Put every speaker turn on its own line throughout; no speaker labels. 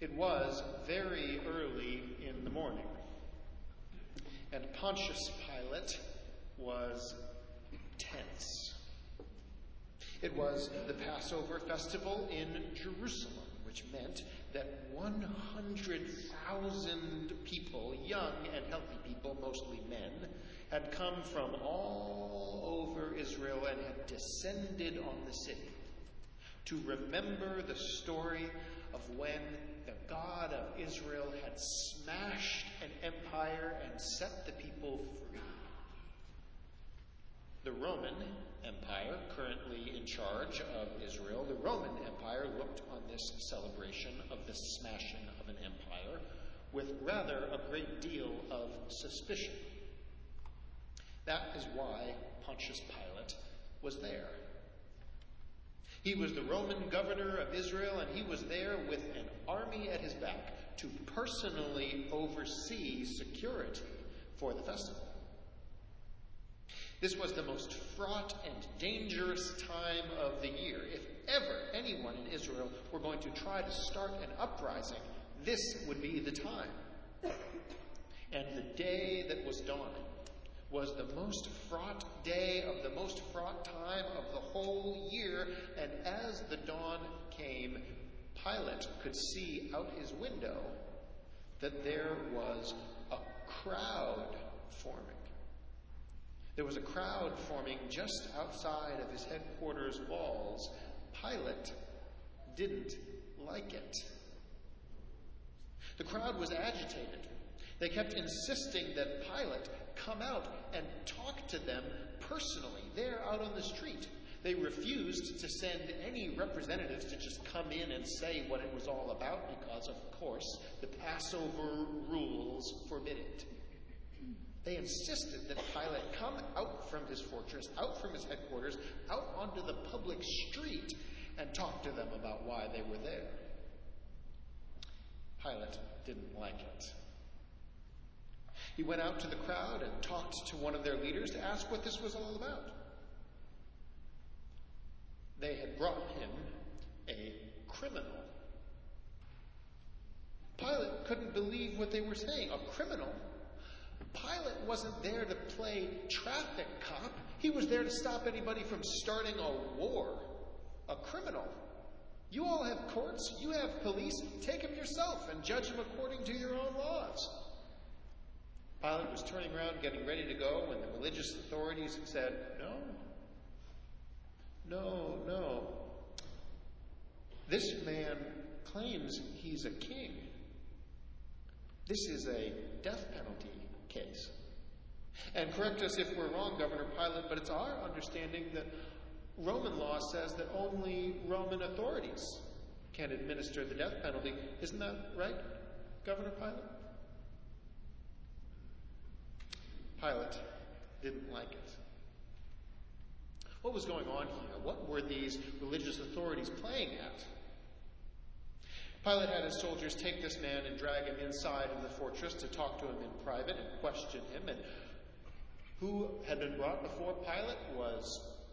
It was very early in the morning, and Pontius Pilate was tense. It was the Passover festival in Jerusalem, which meant that 100,000 people, young and healthy people, mostly men, had come from all over Israel and had descended on the city to remember the story of when the God of Israel had smashed an empire and set the people free. The Roman Empire, currently in charge of Israel, the Roman Empire looked on this celebration of the smashing of an empire with rather a great deal of suspicion. That is why Pontius Pilate was there. He was the Roman governor of Israel, and he was there with an army at his back to personally oversee security for the festival. This was the most fraught and dangerous time of the year. If ever anyone in Israel were going to try to start an uprising, this would be the time. And the day that was dawning was the most fraught day of the most fraught time of the whole year. And as the dawn came, Pilate could see out his window that there was a crowd forming. There was a crowd forming just outside of his headquarters walls. Pilate didn't like it. The crowd was agitated. They kept insisting that Pilate come out and talk to them personally, there out on the street. They refused to send any representatives to just come in and say what it was all about because, of course, the Passover rules forbid it. They insisted that Pilate come out from his fortress, out from his headquarters, out onto the public street and talk to them about why they were there. Pilate didn't like it. He went out to the crowd and talked to one of their leaders to ask what this was all about. They had brought him a criminal. Pilate couldn't believe what they were saying. A criminal? Pilate wasn't there to play traffic cop. He was there to stop anybody from starting a war. A criminal. You all have courts. You have police. Take him yourself and judge him according to your own laws. Pilate was turning around, getting ready to go, when the religious authorities had said, No. This man claims he's a king. This is a death penalty case. And correct us if we're wrong, Governor Pilate, but it's our understanding that Roman law says that only Roman authorities can administer the death penalty. Isn't that right, Governor Pilate? Pilate didn't like it. What was going on here? What were these religious authorities playing at? Pilate had his soldiers take this man and drag him inside of the fortress to talk to him in private and question him. And who had been brought before Pilate was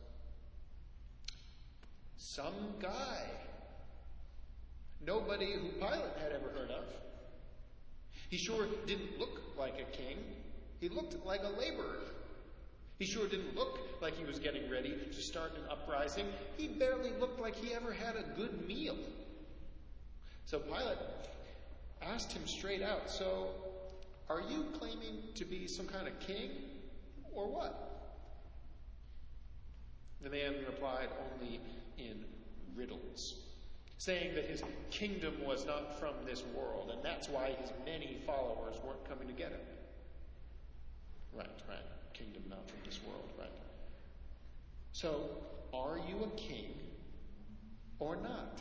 some guy. Nobody who Pilate had ever heard of. He sure didn't look like a king. He looked like a laborer. He sure didn't look like he was getting ready to start an uprising. He barely looked like he ever had a good meal. So Pilate asked him straight out, "So, are you claiming to be some kind of king, or what?" The man replied only in riddles, saying that his kingdom was not from this world, and that's why his many followers weren't coming to get him. Right. Kingdom not from this world, right. So, are you a king or not?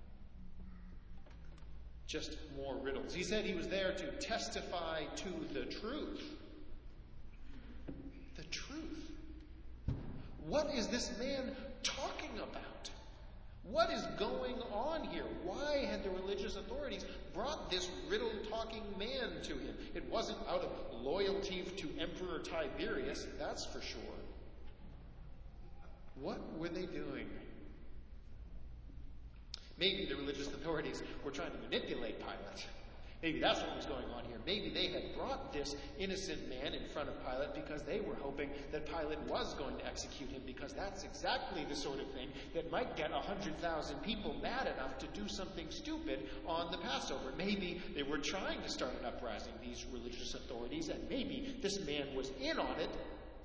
Just more riddles. He said he was there to testify to the truth. The truth. What is this man talking about? What is going on here? Why had the religious authorities brought this riddle-talking man to him? It wasn't out of loyalty to Emperor Tiberius, that's for sure. What were they doing? Maybe the religious authorities were trying to manipulate Pilate. Maybe that's what was going on here. Maybe they had brought this innocent man in front of Pilate because they were hoping that Pilate was going to execute him, because that's exactly the sort of thing that might get 100,000 people mad enough to do something stupid on the Passover. Maybe they were trying to start an uprising, these religious authorities, and maybe this man was in on it.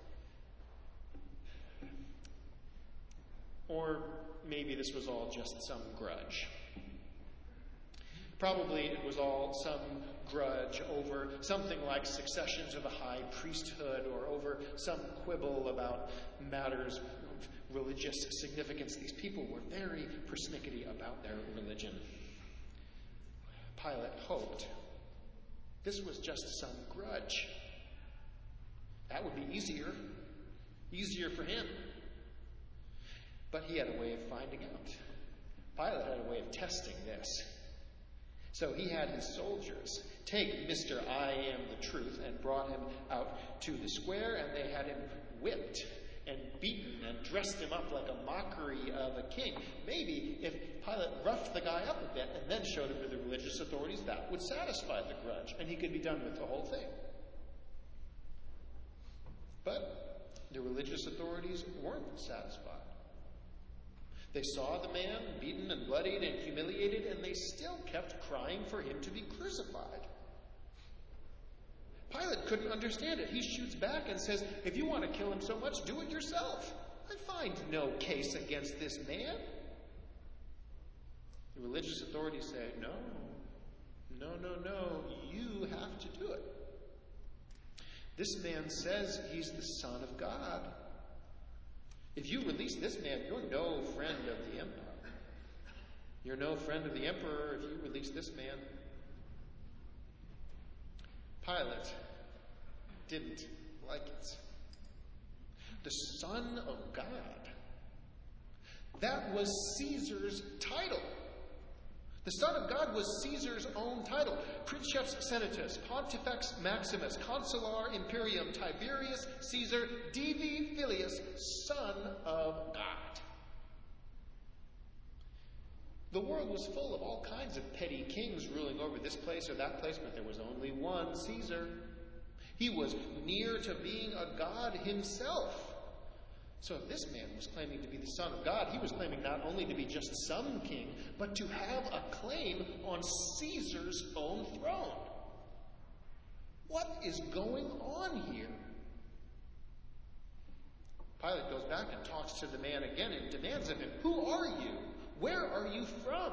Or maybe this was all just some grudge. Probably it was all some grudge over something like succession to the high priesthood, or over some quibble about matters of religious significance. These people were very persnickety about their religion. Pilate hoped this was just some grudge. That would be easier for him. But he had a way of finding out. Pilate had a way of testing this. So he had his soldiers take Mr. I Am the Truth and brought him out to the square, and they had him whipped and beaten and dressed him up like a mockery of a king. Maybe if Pilate roughed the guy up a bit and then showed him to the religious authorities, that would satisfy the grudge, and he could be done with the whole thing. But the religious authorities weren't satisfied. They saw the man beaten and bloodied and humiliated, and they still kept crying for him to be crucified. Pilate couldn't understand it. He shoots back and says, if you want to kill him so much, do it yourself. I find no case against this man. The religious authorities say, no, you have to do it. This man says he's the Son of God. If you release this man, you're no friend of the empire. You're no friend of the emperor if you release this man. Pilate didn't like it. The Son of God. That was Caesar's title. The Son of God was Caesar's own title. Princeps Senatus, Pontifex Maximus, Consular Imperium, Tiberius Caesar, Divi Filius, Son of God. The world was full of all kinds of petty kings ruling over this place or that place, but there was only one Caesar. He was near to being a god himself. So if this man was claiming to be the Son of God, he was claiming not only to be just some king, but to have a claim on Caesar's own throne. What is going on here? Pilate goes back and talks to the man again and demands of him, who are you? Where are you from?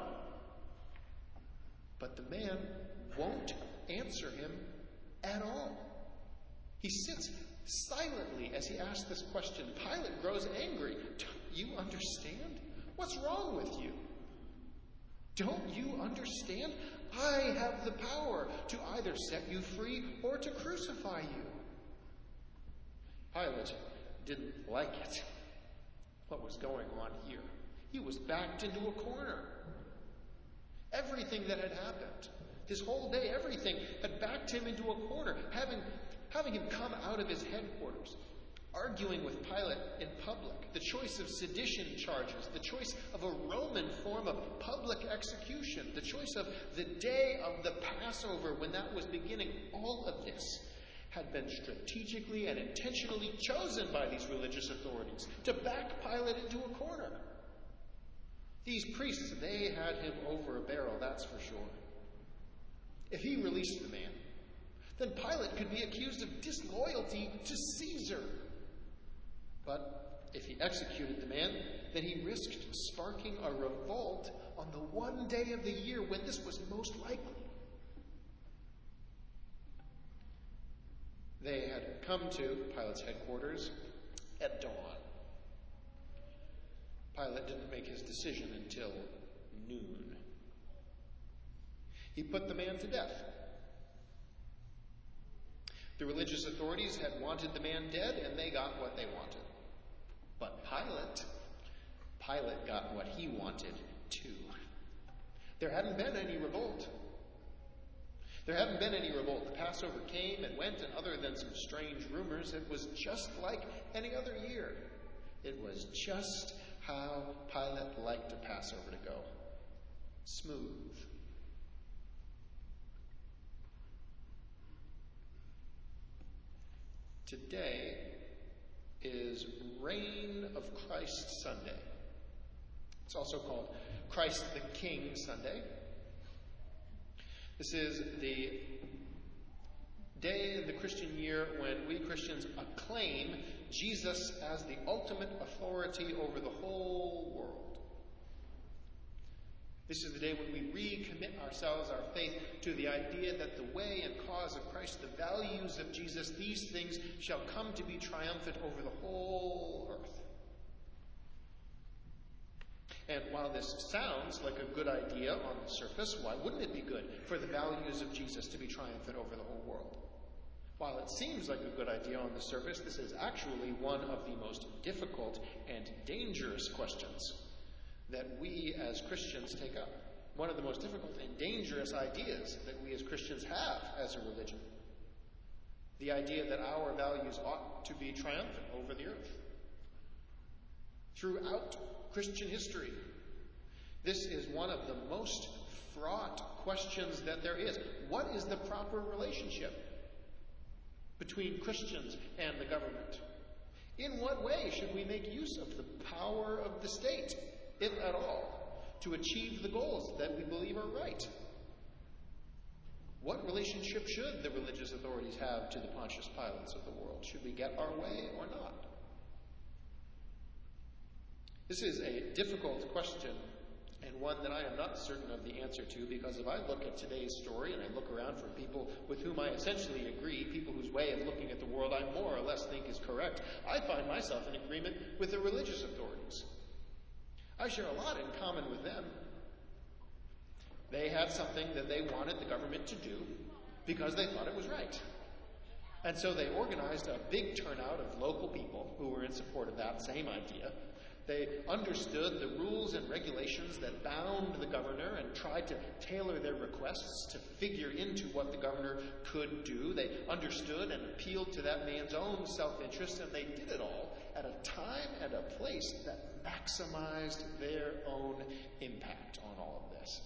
But the man won't answer him at all. He sits silently as he asks this question. Pilate grows angry. Don't you understand? What's wrong with you? Don't you understand? I have the power to either set you free or to crucify you. Pilate didn't like it. What was going on here? He was backed into a corner. Everything that had happened, this whole day, everything had backed him into a corner, having him come out of his headquarters, arguing with Pilate in public, the choice of sedition charges, the choice of a Roman form of public execution, the choice of the day of the Passover when that was beginning. All of this had been strategically and intentionally chosen by these religious authorities to back Pilate into a corner. These priests, they had him over a barrel, that's for sure. If he released the man, then Pilate could be accused of disloyalty to Caesar. But if he executed the man, then he risked sparking a revolt on the one day of the year when this was most likely. They had come to Pilate's headquarters at dawn. Pilate didn't make his decision until noon. He put the man to death. The religious authorities had wanted the man dead, and they got what they wanted. But Pilate got what he wanted too. There hadn't been any revolt. The Passover came and went, and other than some strange rumors, it was just like any other year. It was just how Pilate liked a Passover to go. smooth. Today is Reign of Christ Sunday. It's also called Christ the King Sunday. This is the day in the Christian year when we Christians acclaim Jesus as the ultimate authority over the whole world. This is the day when we recommit ourselves, our faith, to the idea that the way and cause of Christ, the values of Jesus, these things shall come to be triumphant over the whole earth. And while this sounds like a good idea on the surface, why wouldn't it be good for the values of Jesus to be triumphant over the whole world? While it seems like a good idea on the surface, this is actually one of the most difficult and dangerous questions that we as Christians take up. One of the most difficult and dangerous ideas that we as Christians have as a religion. The idea that our values ought to be triumphant over the earth. Throughout Christian history, this is one of the most fraught questions that there is. What is the proper relationship between Christians and the government? In what way should we make use of the power of the state, if at all, to achieve the goals that we believe are right? What relationship should the religious authorities have to the Pontius Pilates of the world? Should we get our way or not? This is a difficult question, and one that I am not certain of the answer to, because if I look at today's story and I look around for people with whom I essentially agree, people whose way of looking at the world I more or less think is correct, I find myself in agreement with the religious authorities. I share a lot in common with them. They had something that they wanted the government to do because they thought it was right. And so they organized a big turnout of local people who were in support of that same idea. They understood the rules and regulations that bound the governor and tried to tailor their requests to figure into what the governor could do. They understood and appealed to that man's own self-interest, and they did it all at a time and a place that maximized their own impact on all of this.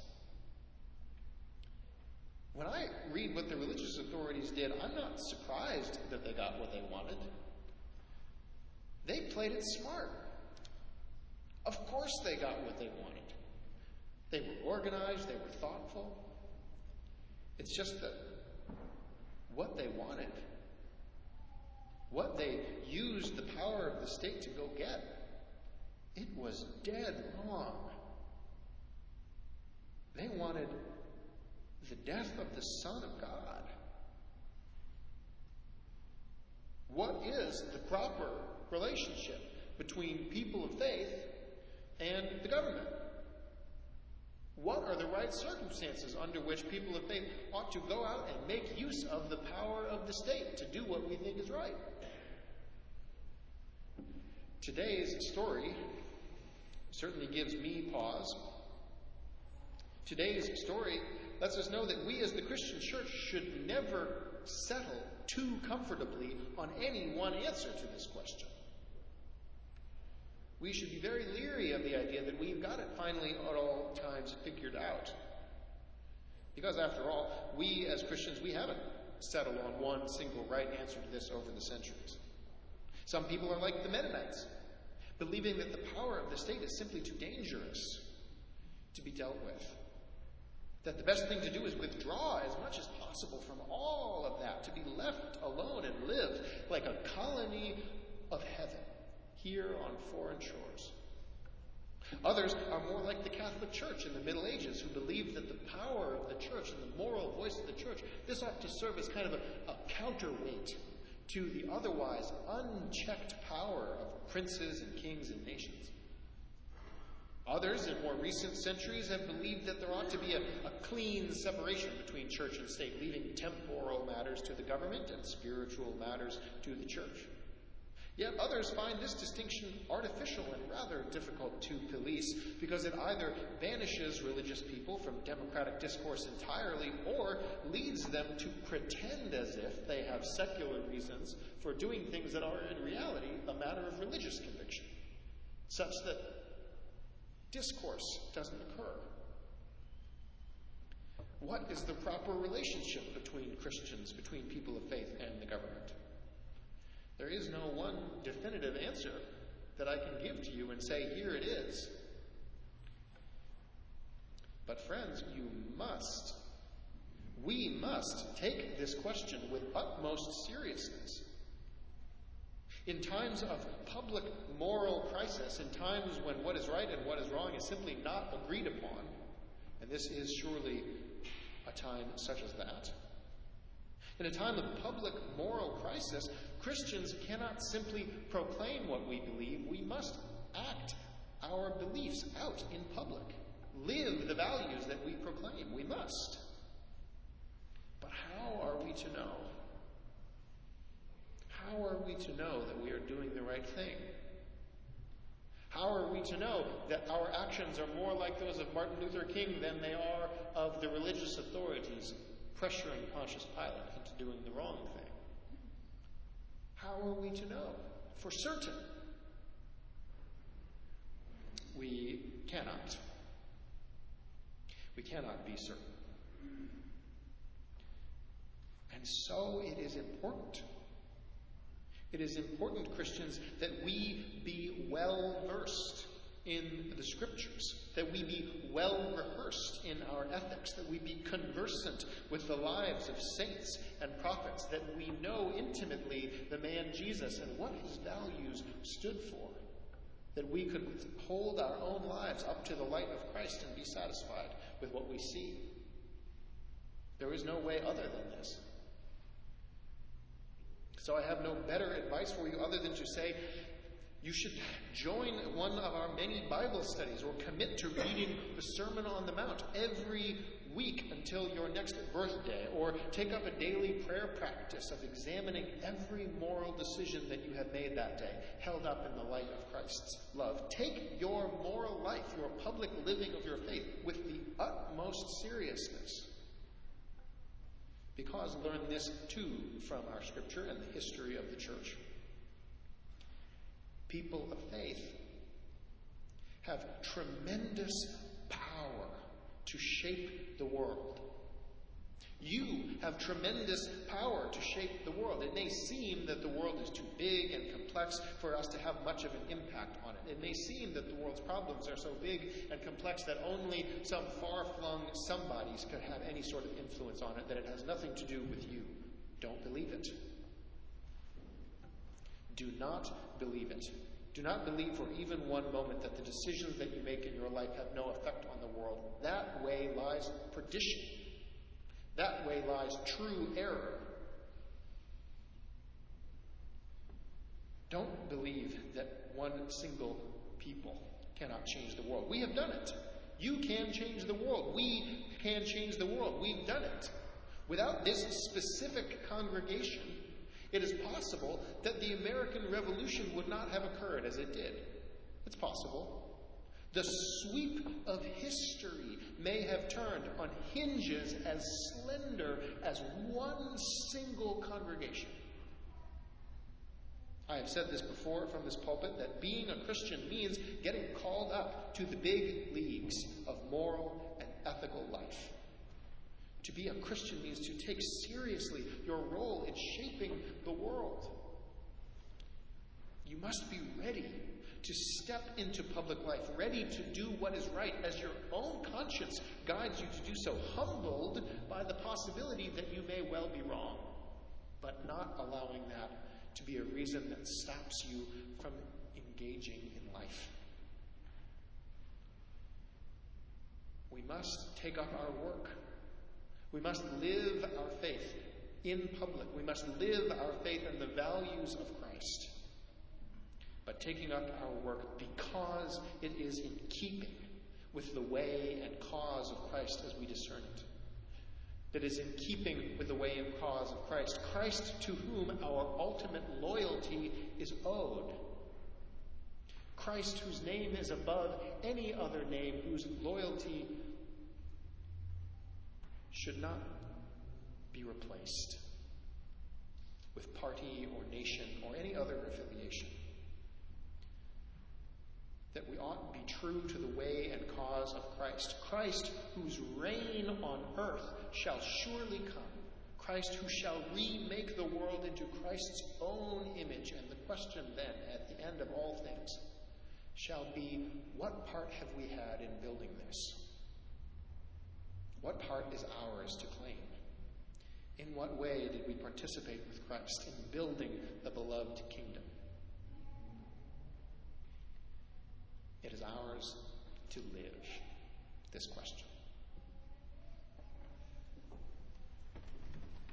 When I read what the religious authorities did, I'm not surprised that they got what they wanted. They played it smart. Of course they got what they wanted. They were organized, they were thoughtful. It's just that what they wanted, what they used the power of the state to go get, it was dead wrong. They wanted the death of the Son of God. What is the proper relationship between people of faith and the government? What are the right circumstances under which people of faith ought to go out and make use of the power of the state to do what we think is right? Today's story certainly gives me pause. Today's story lets us know that we as the Christian church should never settle too comfortably on any one answer to this question. We should be very leery of the idea that we've got it finally at all times figured out. Because after all, we as Christians, we haven't settled on one single right answer to this over the centuries. Some people are like the Mennonites, believing that the power of the state is simply too dangerous to be dealt with. That the best thing to do is withdraw as much as possible from all of that, to be left alone and live like a colony of heaven here on foreign shores. Others are more like the Catholic Church in the Middle Ages, who believed that the power of the church and the moral voice of the church, this ought to serve as kind of a counterweight to the otherwise unchecked power of princes and kings and nations. Others in more recent centuries have believed that there ought to be a clean separation between church and state, leaving temporal matters to the government and spiritual matters to the church. Yet others find this distinction artificial and rather difficult to police, because it either banishes religious people from democratic discourse entirely or leads them to pretend as if they have secular reasons for doing things that are in reality a matter of religious conviction, such that discourse doesn't occur. What is the proper relationship between Christians, between people of faith and the government? There is no one definitive answer that I can give to you and say, here it is. But friends, we must take this question with utmost seriousness. In times of public moral crisis, in times when what is right and what is wrong is simply not agreed upon, and this is surely a time such as that, in a time of public moral crisis, Christians cannot simply proclaim what we believe. We must act our beliefs out in public. Live the values that we proclaim. We must. But how are we to know? How are we to know that we are doing the right thing? How are we to know that our actions are more like those of Martin Luther King than they are of the religious authorities pressuring Pontius Pilate into doing the wrong thing? How are we to know for certain? We cannot. We cannot be certain. And so it is important. It is important, Christians, that we be well versed in the Scriptures, that we be well rehearsed in our ethics, that we be conversant with the lives of saints and prophets, that we know intimately the man Jesus and what his values stood for, that we could hold our own lives up to the light of Christ and be satisfied with what we see. There is no way other than this. So I have no better advice for you other than to say you should join one of our many Bible studies or commit to reading the Sermon on the Mount every week until your next birthday, or take up a daily prayer practice of examining every moral decision that you have made that day, held up in the light of Christ's love. Take your moral life, your public living of your faith, with the utmost seriousness. Because learn this too from our Scripture and the history of the Church. People of faith have tremendous power to shape the world. You have tremendous power to shape the world. It may seem that the world is too big and complex for us to have much of an impact on it. It may seem that the world's problems are so big and complex that only some far-flung somebodies could have any sort of influence on it, that it has nothing to do with you. Don't believe it. Do not believe it. Do not believe for even one moment that the decisions that you make in your life have no effect on the world. That way lies perdition. That way lies true error. Don't believe that one single people cannot change the world. We have done it. You can change the world. We can change the world. We've done it. Without this specific congregation, it is possible that the American Revolution would not have occurred as it did. It's possible. The sweep of history may have turned on hinges as slender as one single congregation. I have said this before from this pulpit, that being a Christian means getting called up to the big leagues of moral and ethical life. To be a Christian means to take seriously your role in shaping the world. You must be ready to step into public life, ready to do what is right as your own conscience guides you to do so, humbled by the possibility that you may well be wrong, but not allowing that to be a reason that stops you from engaging in life. We must take up our work. We must live our faith in public. We must live our faith in the values of Christ. But taking up our work because it is in keeping with the way and cause of Christ as we discern it. That is in keeping with the way and cause of Christ. Christ to whom our ultimate loyalty is owed. Christ whose name is above any other name, whose loyalty should not be replaced with party or nation or any other affiliation. that we ought to be true to the way and cause of Christ. Christ, whose reign on earth shall surely come. Christ, who shall remake the world into Christ's own image. And the question then, at the end of all things, shall be, what part have we had in building this? What part is ours to claim? In what way did we participate with Christ in building the beloved kingdom? It is ours to live this question.